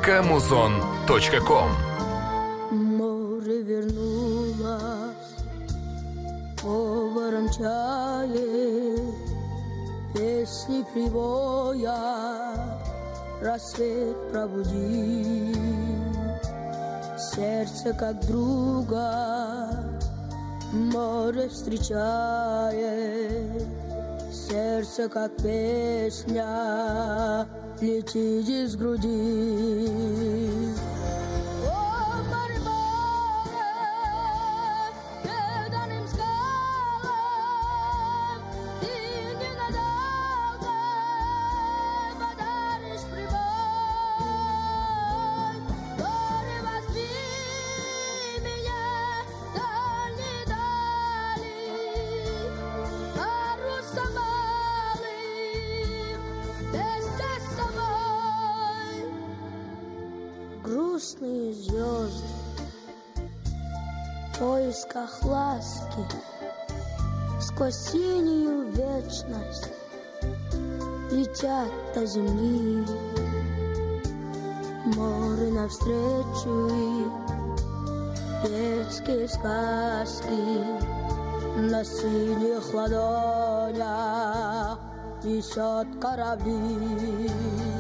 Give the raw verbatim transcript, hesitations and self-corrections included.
собака музон точка ком. Море вернулось поваром чае, песни прибоя, рассвет пробуди. Сердце как друга море встречает, сердце как песня летит из груди. О, море, море, преданным скалам ты ненадолго подаришь прибой. Горе, возьми меня дальней дали, парусом малым вместе с собой. Грустные звезды в поисках ласки сквозь синюю вечность летят до земли. Море навстречу им, детские сказки на синих ладонях несет корабли.